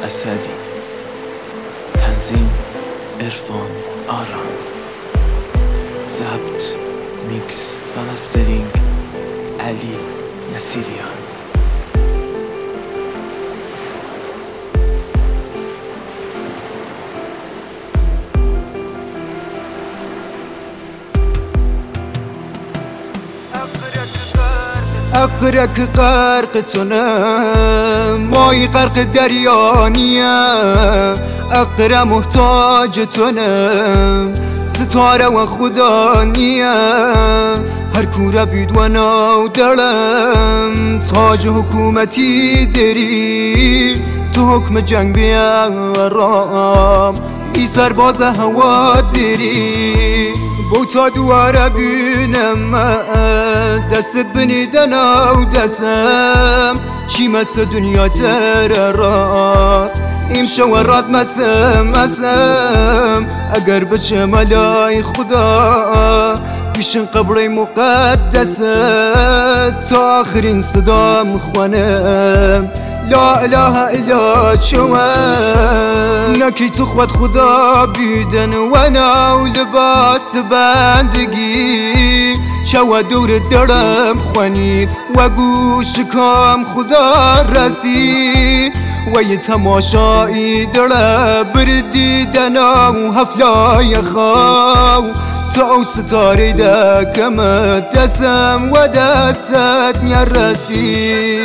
اسدی. تنظیم عرفان آران. ضبط، میکس و مسترینگ علی نصیریان. اقرک غرقتونه مای غرق دریانیه، اقره محتاجتونه ستاره و خدا نیه. هر کوره بید و ناو دلم تاج حکومتی داری، تو حکم جنگ بیارم ای سرباز هوا داری. بوتا دواره بینم دست بنیدن و دستم چی مثل دنیا ترارا این شورات مسم اگر بچه ملای خدا بیشن قبر مقدس تا آخرین صدا مخوانم لا اله الا چوان نکی تو خود خدا بیدن و ناو لباس بندگی چوا دور درم خوانید و گوش کام خدا رسی و یه تماشایی دره بردیدن و هفلای خواو تا ستاره دکم دستم و دست نرسی.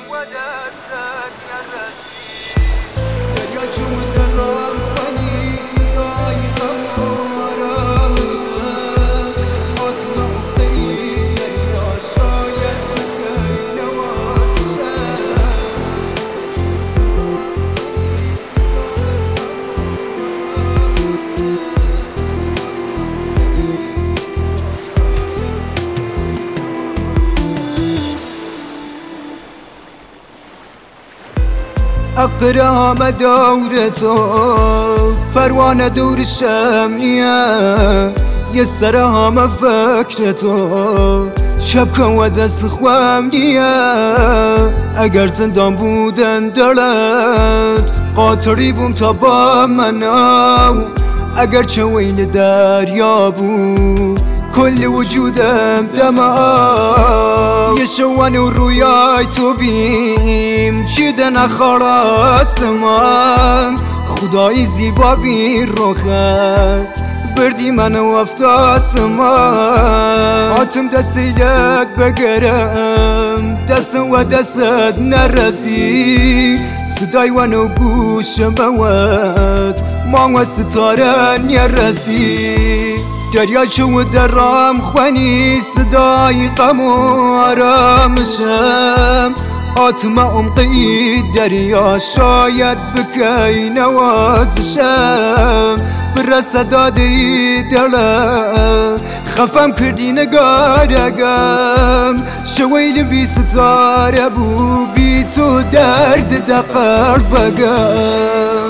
اقرام دور تو پروانه دور شمنیه، یه سر همه فکر تو شب کن و دست خوامنیه. اگر زندان بودن دلت قاطری بوم تا با منو، اگر چه ویل دریا بود کل وجودم دماغ. یه شوان و رویای تو بیم چیدن خلاص من خدای زیبا بی روخت بردی من و افتاس من آتم دستیلت بگرم دست و دستت نرسی صدای ونو گوشم بوت ما و ستاره نرسی. دریا چو درام خوانی صدای غم و آرامشم آتم عمقی دریا شاید بکی نوازشم برسه دادی دلم خفم کردی نگارگم شویل بی ستاره بو بی تو درد دقر بگم.